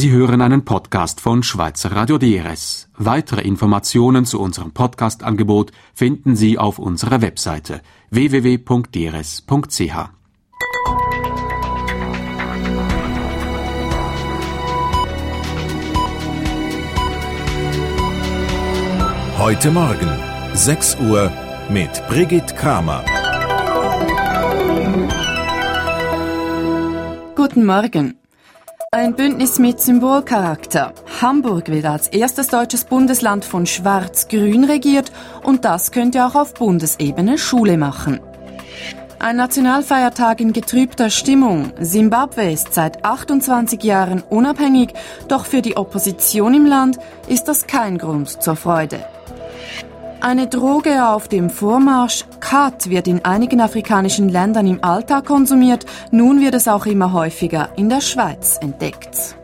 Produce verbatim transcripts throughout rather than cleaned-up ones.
Sie hören einen Podcast von Schweizer Radio D R S. Weitere Informationen zu unserem Podcast-Angebot finden Sie auf unserer Webseite w w w punkt d r s punkt c h. Heute Morgen, sechs Uhr, mit Brigitte Kramer. Guten Morgen. Ein Bündnis mit Symbolcharakter. Hamburg wird als erstes deutsches Bundesland von Schwarz-Grün regiert und das könnte auch auf Bundesebene Schule machen. Ein Nationalfeiertag in getrübter Stimmung. Simbabwe ist seit achtundzwanzig Jahren unabhängig, doch für die Opposition im Land ist das kein Grund zur Freude. Eine Droge auf dem Vormarsch. Khat wird in einigen afrikanischen Ländern im Alltag konsumiert. Nun wird es auch immer häufiger in der Schweiz entdeckt.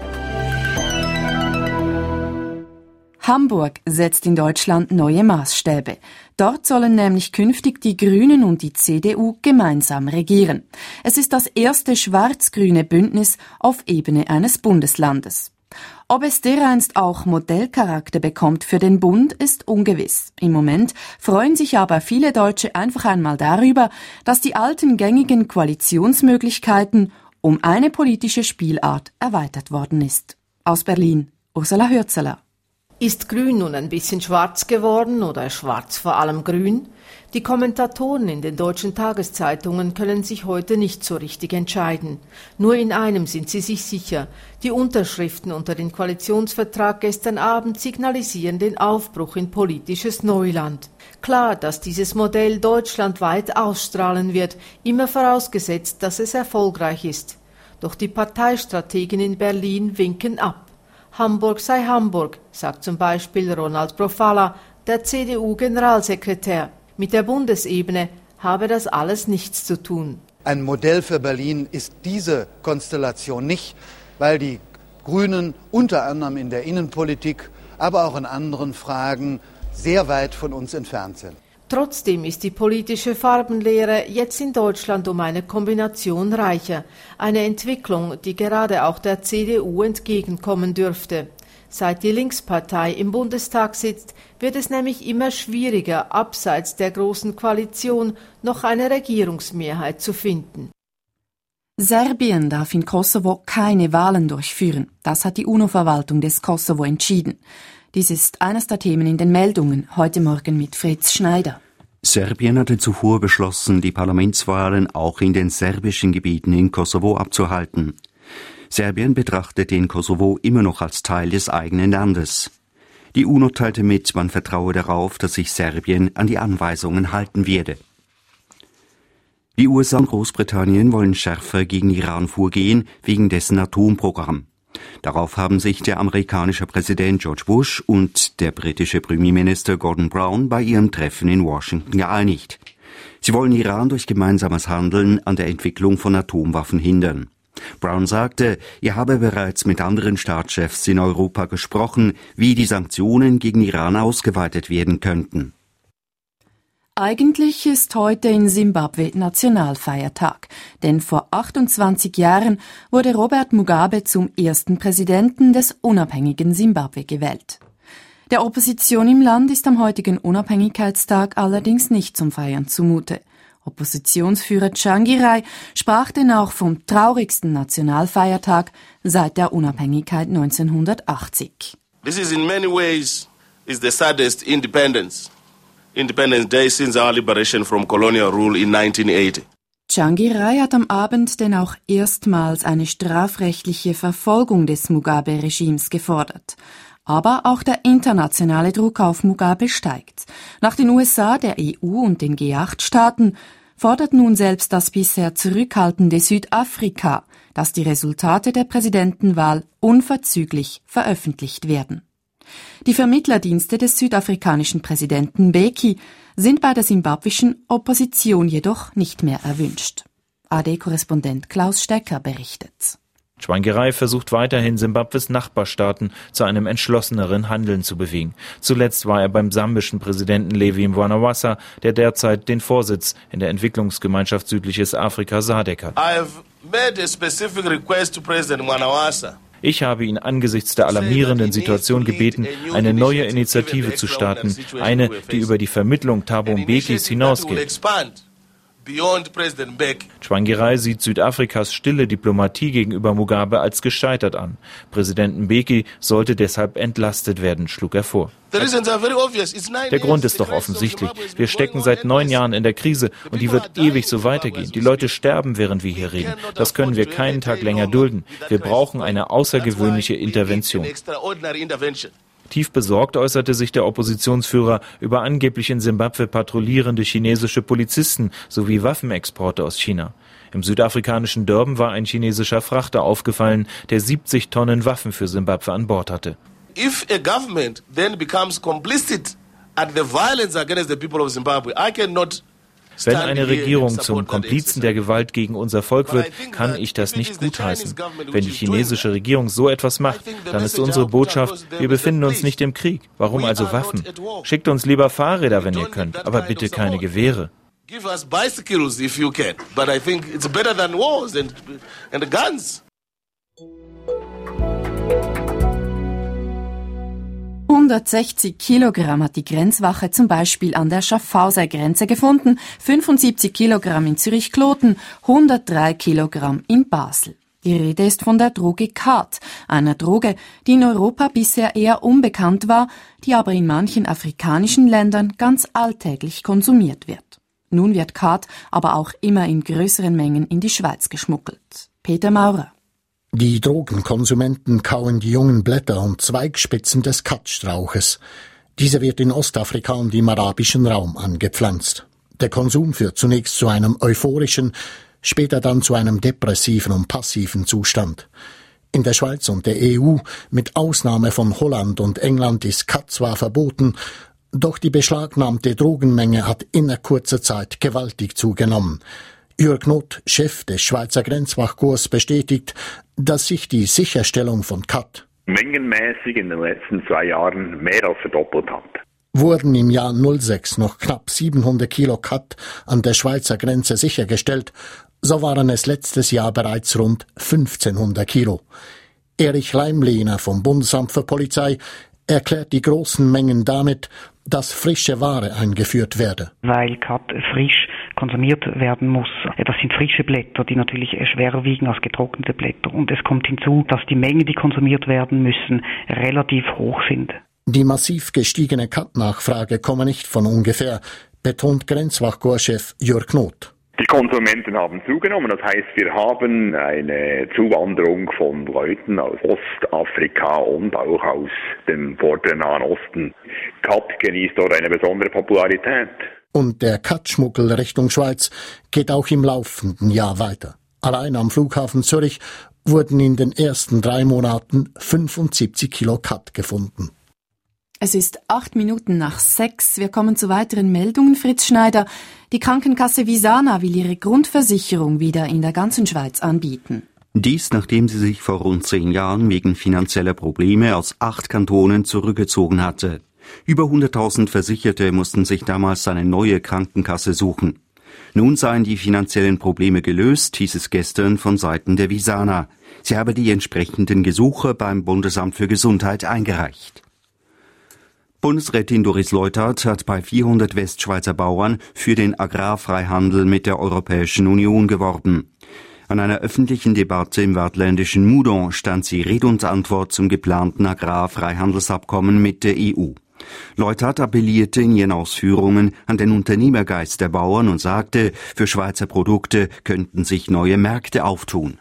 Hamburg setzt in Deutschland neue Maßstäbe. Dort sollen nämlich künftig die Grünen und die C D U gemeinsam regieren. Es ist das erste schwarz-grüne Bündnis auf Ebene eines Bundeslandes. Ob es dereinst auch Modellcharakter bekommt für den Bund, ist ungewiss. Im Moment freuen sich aber viele Deutsche einfach einmal darüber, dass die alten gängigen Koalitionsmöglichkeiten um eine politische Spielart erweitert worden ist. Aus Berlin, Ursula Hürzeler. Ist Grün nun ein bisschen schwarz geworden oder schwarz vor allem grün? Die Kommentatoren in den deutschen Tageszeitungen können sich heute nicht so richtig entscheiden. Nur in einem sind sie sich sicher. Die Unterschriften unter den Koalitionsvertrag gestern Abend signalisieren den Aufbruch in politisches Neuland. Klar, dass dieses Modell deutschlandweit ausstrahlen wird, immer vorausgesetzt, dass es erfolgreich ist. Doch die Parteistrategen in Berlin winken ab. Hamburg sei Hamburg, sagt zum Beispiel Ronald Profala, der C D U-Generalsekretär. Mit der Bundesebene habe das alles nichts zu tun. Ein Modell für Berlin ist diese Konstellation nicht, weil die Grünen unter anderem in der Innenpolitik, aber auch in anderen Fragen sehr weit von uns entfernt sind. Trotzdem ist die politische Farbenlehre jetzt in Deutschland um eine Kombination reicher. Eine Entwicklung, die gerade auch der C D U entgegenkommen dürfte. Seit die Linkspartei im Bundestag sitzt, wird es nämlich immer schwieriger, abseits der großen Koalition noch eine Regierungsmehrheit zu finden. Serbien darf in Kosovo keine Wahlen durchführen. Das hat die UNO-Verwaltung des Kosovo entschieden. Dies ist eines der Themen in den Meldungen, heute Morgen mit Fritz Schneider. Serbien hatte zuvor beschlossen, die Parlamentswahlen auch in den serbischen Gebieten in Kosovo abzuhalten. Serbien betrachtet den Kosovo immer noch als Teil des eigenen Landes. Die UNO teilte mit, man vertraue darauf, dass sich Serbien an die Anweisungen halten werde. Die U S A und Großbritannien wollen schärfer gegen Iran vorgehen, wegen dessen Atomprogramm. Darauf haben sich der amerikanische Präsident George Bush und der britische Premierminister Gordon Brown bei ihrem Treffen in Washington geeinigt. Sie wollen Iran durch gemeinsames Handeln an der Entwicklung von Atomwaffen hindern. Brown sagte, er habe bereits mit anderen Staatschefs in Europa gesprochen, wie die Sanktionen gegen Iran ausgeweitet werden könnten. Eigentlich ist heute in Simbabwe Nationalfeiertag, denn vor achtundzwanzig Jahren wurde Robert Mugabe zum ersten Präsidenten des unabhängigen Simbabwe gewählt. Der Opposition im Land ist am heutigen Unabhängigkeitstag allerdings nicht zum Feiern zumute. Oppositionsführer Tsvangirai sprach denn auch vom traurigsten Nationalfeiertag seit der Unabhängigkeit neunzehnhundertachtzig. This is in many ways is the saddest independence. Independence Day since our liberation from colonial rule in nineteen eighty. Tsvangirai hat am Abend denn auch erstmals eine strafrechtliche Verfolgung des Mugabe-Regimes gefordert. Aber auch der internationale Druck auf Mugabe steigt. Nach den U S A, der E U und den G acht Staaten fordert nun selbst das bisher zurückhaltende Südafrika, dass die Resultate der Präsidentenwahl unverzüglich veröffentlicht werden. Die Vermittlerdienste des südafrikanischen Präsidenten Mbeki sind bei der simbabwischen Opposition jedoch nicht mehr erwünscht. A D-Korrespondent Klaus Stecker berichtet. Tsvangirai versucht weiterhin, Simbabwes Nachbarstaaten zu einem entschlosseneren Handeln zu bewegen. Zuletzt war er beim sambischen Präsidenten Levi Mwanawasa, der derzeit den Vorsitz in der Entwicklungsgemeinschaft Südliches Afrika S A D C hat. I have made a specific request to President Mwanawasa. Ich habe ihn angesichts der alarmierenden Situation gebeten, eine neue Initiative zu starten, eine, die über die Vermittlung Thabo Mbekis hinausgeht. Tsvangirai sieht Südafrikas stille Diplomatie gegenüber Mugabe als gescheitert an. Präsident Mbeki sollte deshalb entlastet werden, schlug er vor. Der Grund ist doch offensichtlich. Wir stecken seit neun Jahren in der Krise und die wird ewig so weitergehen. Die Leute sterben, während wir hier reden. Das können wir keinen Tag länger dulden. Wir brauchen eine außergewöhnliche Intervention. Tief besorgt äußerte sich der Oppositionsführer über angeblich in Simbabwe patrouillierende chinesische Polizisten sowie Waffenexporte aus China. Im südafrikanischen Durban war ein chinesischer Frachter aufgefallen, der siebzig Tonnen Waffen für Simbabwe an Bord hatte. If a government then becomes complicit at the violence against the people of Zimbabwe, I cannot. Wenn eine Regierung zum Komplizen der Gewalt gegen unser Volk wird, kann ich das nicht gutheißen. Wenn die chinesische Regierung so etwas macht, dann ist unsere Botschaft, wir befinden uns nicht im Krieg. Warum also Waffen? Schickt uns lieber Fahrräder, wenn ihr könnt, aber bitte keine Gewehre. Give us bicycles if you can, but I think it's better than wars and, and guns. hundertsechzig Kilogramm hat die Grenzwache zum Beispiel an der Schaffhauser Grenze gefunden, fünfundsiebzig Kilogramm in Zürich-Kloten, hundertdrei Kilogramm in Basel. Die Rede ist von der Droge Khat, einer Droge, die in Europa bisher eher unbekannt war, die aber in manchen afrikanischen Ländern ganz alltäglich konsumiert wird. Nun wird Khat aber auch immer in größeren Mengen in die Schweiz geschmuggelt. Peter Maurer. Die Drogenkonsumenten kauen die jungen Blätter und Zweigspitzen des Khat-Strauches. Dieser wird in Ostafrika und im arabischen Raum angepflanzt. Der Konsum führt zunächst zu einem euphorischen, später dann zu einem depressiven und passiven Zustand. In der Schweiz und der E U, mit Ausnahme von Holland und England, ist Khat zwar verboten, doch die beschlagnahmte Drogenmenge hat in kurzer Zeit gewaltig zugenommen. Jörg Knot, Chef des Schweizer Grenzwachkorps, bestätigt, dass sich die Sicherstellung von Khat mengenmäßig in den letzten zwei Jahren mehr als verdoppelt hat. Wurden im Jahr null sechs noch knapp siebenhundert Kilo Khat an der Schweizer Grenze sichergestellt, so waren es letztes Jahr bereits rund fünfzehnhundert Kilo. Erich Leimlehner vom Bundesamt für Polizei erklärt die großen Mengen damit, dass frische Ware eingeführt werde. Weil Khat frisch konsumiert werden muss. Das sind frische Blätter, die natürlich schwerer wiegen als getrocknete Blätter. Und es kommt hinzu, dass die Mengen, die konsumiert werden müssen, relativ hoch sind. Die massiv gestiegene Khat-Nachfrage komme nicht von ungefähr, betont Grenzwachkorpschef Jörg Knot. Die Konsumenten haben zugenommen, das heißt, wir haben eine Zuwanderung von Leuten aus Ostafrika und auch aus dem vorderen Nahen Osten. Khat genießt dort eine besondere Popularität. Und der Khat-Schmuggel Richtung Schweiz geht auch im laufenden Jahr weiter. Allein am Flughafen Zürich wurden in den ersten drei Monaten fünfundsiebzig Kilo Khat gefunden. Es ist acht Minuten nach sechs. Wir kommen zu weiteren Meldungen. Fritz Schneider. Die Krankenkasse Visana will ihre Grundversicherung wieder in der ganzen Schweiz anbieten. Dies, nachdem sie sich vor rund zehn Jahren wegen finanzieller Probleme aus acht Kantonen zurückgezogen hatte. Über hunderttausend Versicherte mussten sich damals eine neue Krankenkasse suchen. Nun seien die finanziellen Probleme gelöst, hieß es gestern von Seiten der Visana. Sie habe die entsprechenden Gesuche beim Bundesamt für Gesundheit eingereicht. Bundesrätin Doris Leuthard hat bei vierhundert Westschweizer Bauern für den Agrarfreihandel mit der Europäischen Union geworben. An einer öffentlichen Debatte im waadtländischen Moudon stand sie Rede und Antwort zum geplanten Agrarfreihandelsabkommen mit der E U. Leuthard appellierte in ihren Ausführungen an den Unternehmergeist der Bauern und sagte, für Schweizer Produkte könnten sich neue Märkte auftun.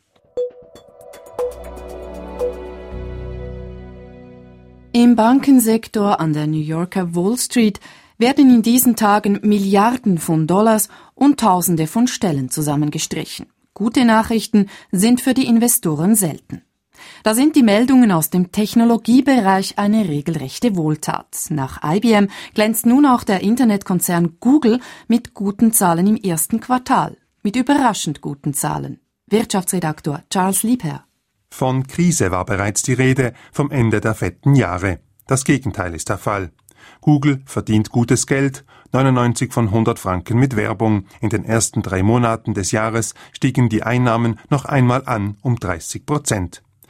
Im Bankensektor an der New Yorker Wall Street werden in diesen Tagen Milliarden von Dollars und Tausende von Stellen zusammengestrichen. Gute Nachrichten sind für die Investoren selten. Da sind die Meldungen aus dem Technologiebereich eine regelrechte Wohltat. Nach I B M glänzt nun auch der Internetkonzern Google mit guten Zahlen im ersten Quartal. Mit überraschend guten Zahlen. Wirtschaftsredaktor Charles Liebherr. Von Krise war bereits die Rede, vom Ende der fetten Jahre. Das Gegenteil ist der Fall. Google verdient gutes Geld, neunundneunzig von hundert Franken mit Werbung. In den ersten drei Monaten des Jahres stiegen die Einnahmen noch einmal an um dreißig Prozent.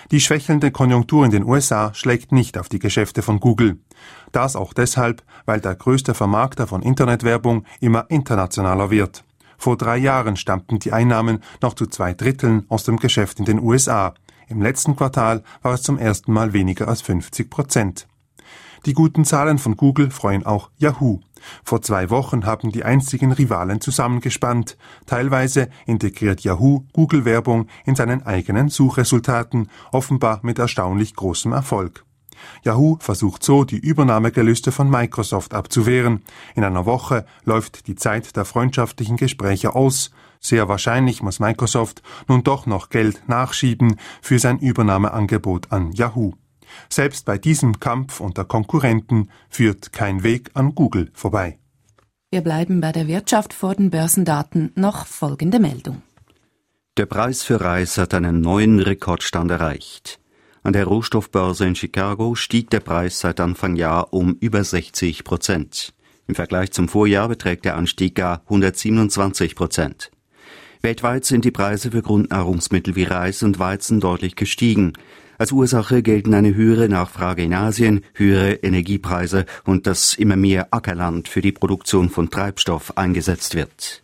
Die schwächelnde Konjunktur in den U S A schlägt nicht auf die Geschäfte von Google. Das auch deshalb, weil der größte Vermarkter von Internetwerbung immer internationaler wird. Vor drei Jahren stammten die Einnahmen noch zu zwei Dritteln aus dem Geschäft in den U S A. Im letzten Quartal war es zum ersten Mal weniger als fünfzig Prozent. Die guten Zahlen von Google freuen auch Yahoo. Vor zwei Wochen haben die einstigen Rivalen zusammengespannt. Teilweise integriert Yahoo Google-Werbung in seinen eigenen Suchresultaten, offenbar mit erstaunlich großem Erfolg. Yahoo versucht so, die Übernahmegelüste von Microsoft abzuwehren. In einer Woche läuft die Zeit der freundschaftlichen Gespräche aus. Sehr wahrscheinlich muss Microsoft nun doch noch Geld nachschieben für sein Übernahmeangebot an Yahoo. Selbst bei diesem Kampf unter Konkurrenten führt kein Weg an Google vorbei. Wir bleiben bei der Wirtschaft. Vor den Börsendaten noch folgende Meldung. Der Preis für Reis hat einen neuen Rekordstand erreicht. An der Rohstoffbörse in Chicago stieg der Preis seit Anfang Jahr um über sechzig Prozent. Im Vergleich zum Vorjahr beträgt der Anstieg gar hundertsiebenundzwanzig Prozent. Weltweit sind die Preise für Grundnahrungsmittel wie Reis und Weizen deutlich gestiegen. Als Ursache gelten eine höhere Nachfrage in Asien, höhere Energiepreise und dass immer mehr Ackerland für die Produktion von Treibstoff eingesetzt wird.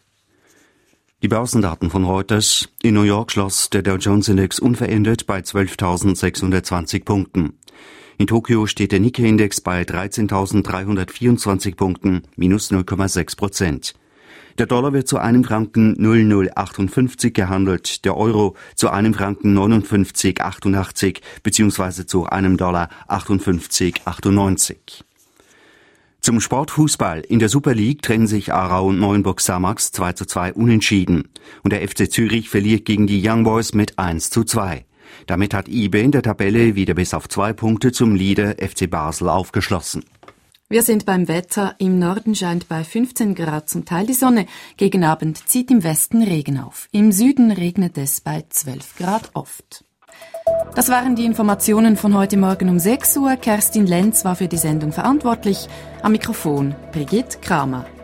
Die Börsendaten von Reuters. In New York schloss der Dow Jones Index unverändert bei zwölftausendsechshundertzwanzig Punkten. In Tokio steht der Nikkei-Index bei dreizehntausenddreihundertvierundzwanzig Punkten, minus null Komma sechs Prozent. Der Dollar wird zu einem Franken null Komma null achtundfünfzig gehandelt, der Euro zu einem Franken neunundfünfzig Komma achtundachtzig bzw. zu einem Dollar achtundfünfzig Komma achtundneunzig. Zum Sportfußball. In der Super League trennen sich Aarau und Neuenburg Samax zwei zu zwei unentschieden. Und der F C Zürich verliert gegen die Young Boys mit eins zu zwei. Damit hat I B in der Tabelle wieder bis auf zwei Punkte zum Leader F C Basel aufgeschlossen. Wir sind beim Wetter. Im Norden scheint bei fünfzehn Grad zum Teil die Sonne. Gegen Abend zieht im Westen Regen auf. Im Süden regnet es bei zwölf Grad oft. Das waren die Informationen von heute Morgen um sechs Uhr. Kerstin Lenz war für die Sendung verantwortlich. Am Mikrofon Brigitte Kramer.